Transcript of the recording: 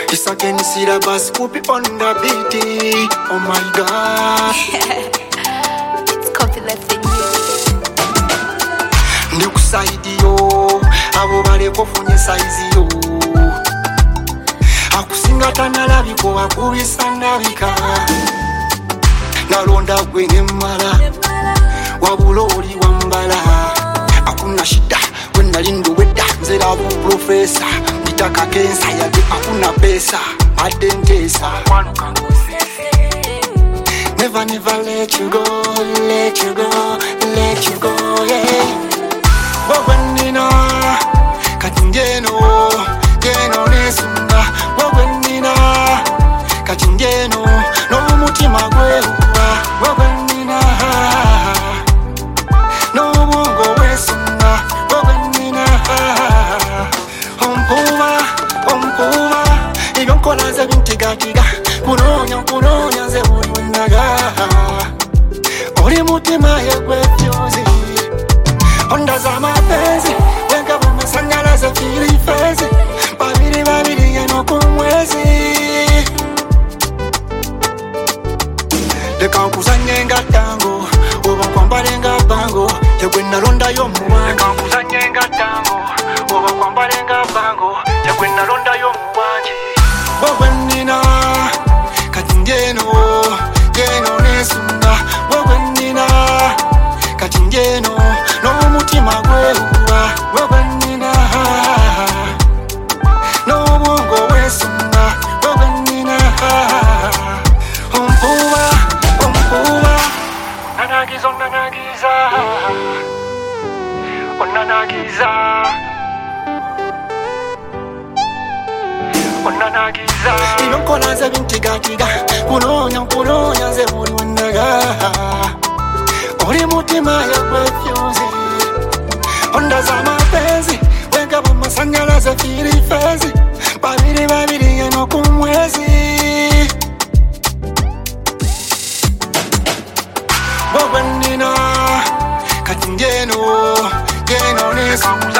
It's again the syllabus, copy on the beat. Oh my God. It's copy left in you. Ndikuside yo, abo bale kofunye size yo. Akusinga tanalabiko akubisa nabika. Nalonda gwe nemmala, wabula oli wambala. Akuna shida, when nalindo wedda, nze labo professor. Nitaka kensa yade akuna pesa, adentesa. Never, never let you go, let you go, let you go, yeah. Wabwenina, katingeno, geno nesunda. Wabwenina, katingeno, no mutima gwehuwa. Wabwenina, no mwongo wesunda. Wabwenina, ompuwa, ibonkola ze bintigagiga. Kunonya nze buli wenaga. Oli mutima yegwefyozi. Onda za mapenzi, wenga bumasanyalaze fili fezi. Babiri yeno kumwezi. Leka nkuzanye nga tango, oba nkwambale nga bango. Yegwe nalonda yo muwanji. Leka nkuzanye nga tango, oba nkwambale nga bango. Yegwe nalonda yo muwanji. Wewe nina, katingeno, geno nesunda. Wewe nina, katingeno, no mutima gwehuwa. Wewe nina, no mwongo wesunda. Wewe nina, ompuwa, nanagiza, onanagiza. Ibonkola ze bintigagiga. Kunonya nze buli wenaga. Oli mutima yegwefyozi. Onda za mapenzi, wenga bumasanyalaze fili fezi. Babiri yeno kumwezi. Wewe nina, katingeno, geno nesunda.